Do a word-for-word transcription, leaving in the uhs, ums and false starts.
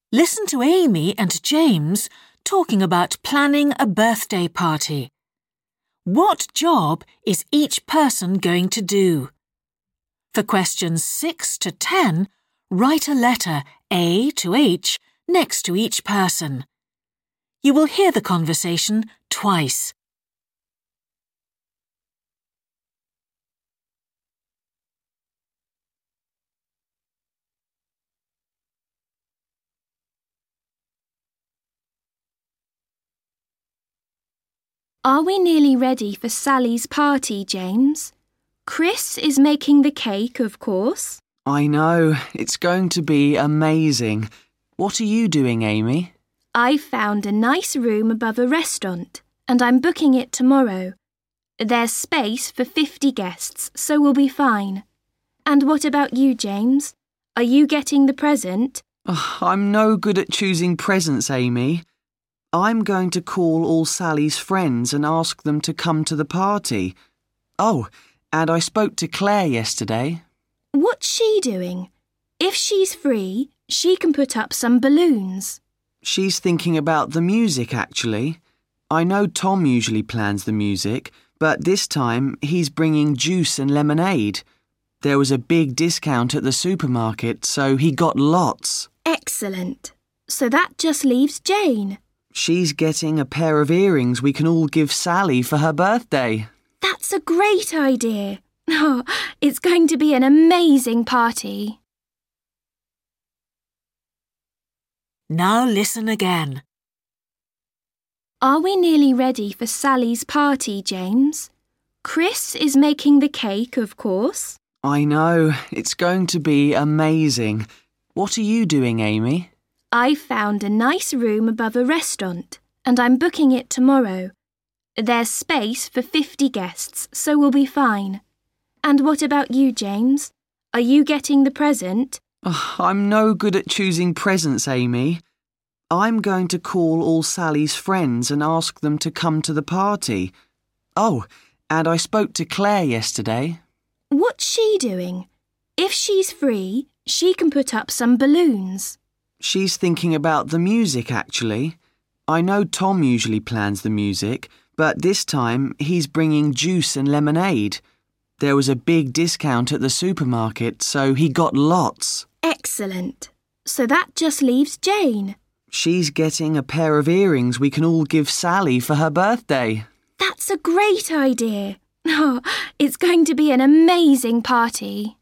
Listen to Amy and James talking about planning a birthday party. What job is each person going to do? For questions six to ten, write a letter A to H next to each person. You will hear the conversation twice. Are we nearly ready for Sally's party, James? Chris is making the cake, of course. I know. It's going to be amazing. What are you doing, Amy? I've found a nice room above a restaurant, and I'm booking it tomorrow. There's space for fifty guests, so we'll be fine. And what about you, James? Are you getting the present? Oh, I'm no good at choosing presents, Amy. I'm going to call all Sally's friends and ask them to come to the party. Oh, and I spoke to Claire yesterday. What's she doing? If she's free, she can put up some balloons. She's thinking about the music, actually. I know Tom usually plans the music, but this time he's bringing juice and lemonade. There was a big discount at the supermarket, so he got lots. Excellent. So that just leaves Jane. She's getting a pair of earrings we can all give Sally for her birthday. That's a great idea. Oh, it's going to be an amazing party. Now listen again. Are we nearly ready for Sally's party, James? Chris is making the cake, of course. I know. It's going to be amazing. What are you doing, Amy? I've found a nice room above a restaurant, and I'm booking it tomorrow. There's space for fifty guests, so we'll be fine. And what about you, James? Are you getting the present? Oh, I'm no good at choosing presents, Amy. I'm going to call all Sally's friends and ask them to come to the party. Oh, and I spoke to Claire yesterday. What's she doing? If she's free, she can put up some balloons. She's thinking about the music, actually. I know Tom usually plans the music, but this time he's bringing juice and lemonade. There was a big discount at the supermarket, so he got lots. Excellent. So that just leaves Jane. She's getting a pair of earrings we can all give Sally for her birthday. That's a great idea. Oh, it's going to be an amazing party.